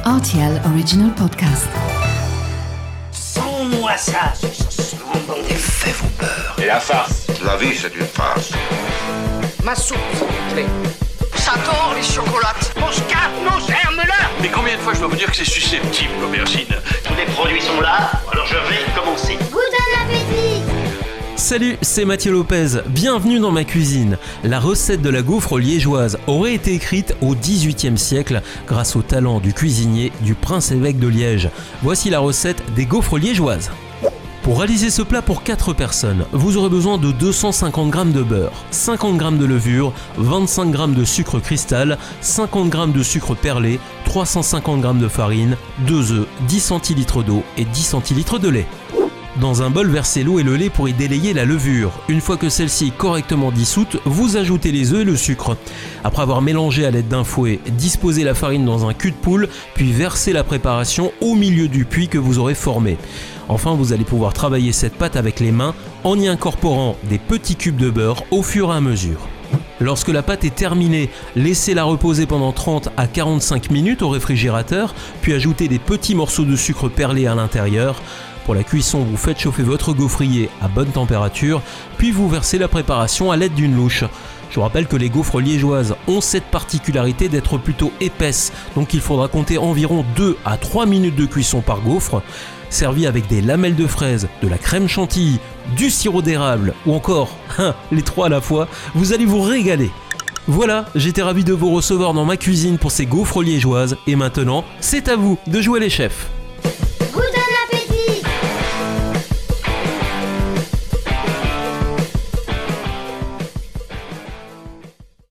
RTL Original Podcast. Sans-moi ça, c'est bon. Les faits vont peur. Et la farce? La vie, c'est une farce. Ma soupe, s'il vous plaît. J'adore les chocolates. Mon scarpe, mon germe-là. Mais combien de fois je dois vous dire que c'est susceptible, l'aubergine? Tous les produits sont là, alors je vais commencer. Bon appétit! Salut, c'est Mathieu Lopez, bienvenue dans ma cuisine. La recette de la gaufre liégeoise aurait été écrite au XVIIIe siècle grâce au talent du cuisinier du prince-évêque de Liège. Voici la recette des gaufres liégeoises. Pour réaliser ce plat pour 4 personnes, vous aurez besoin de 250 g de beurre, 50 g de levure, 25 g de sucre cristal, 50 g de sucre perlé, 350 g de farine, 2 œufs, 10 centilitres d'eau et 10 centilitres de lait. Dans un bol, versez l'eau et le lait pour y délayer la levure. Une fois que celle-ci est correctement dissoute, vous ajoutez les œufs et le sucre. Après avoir mélangé à l'aide d'un fouet, disposez la farine dans un cul de poule, puis versez la préparation au milieu du puits que vous aurez formé. Enfin, vous allez pouvoir travailler cette pâte avec les mains en y incorporant des petits cubes de beurre au fur et à mesure. Lorsque la pâte est terminée, laissez-la reposer pendant 30 à 45 minutes au réfrigérateur, puis ajoutez des petits morceaux de sucre perlé à l'intérieur. Pour la cuisson, vous faites chauffer votre gaufrier à bonne température, puis vous versez la préparation à l'aide d'une louche. Je vous rappelle que les gaufres liégeoises ont cette particularité d'être plutôt épaisses, donc il faudra compter environ 2 à 3 minutes de cuisson par gaufre. Servi avec des lamelles de fraises, de la crème chantilly, du sirop d'érable ou encore les 3 à la fois, vous allez vous régaler. Voilà, j'étais ravi de vous recevoir dans ma cuisine pour ces gaufres liégeoises et maintenant, c'est à vous de jouer les chefs.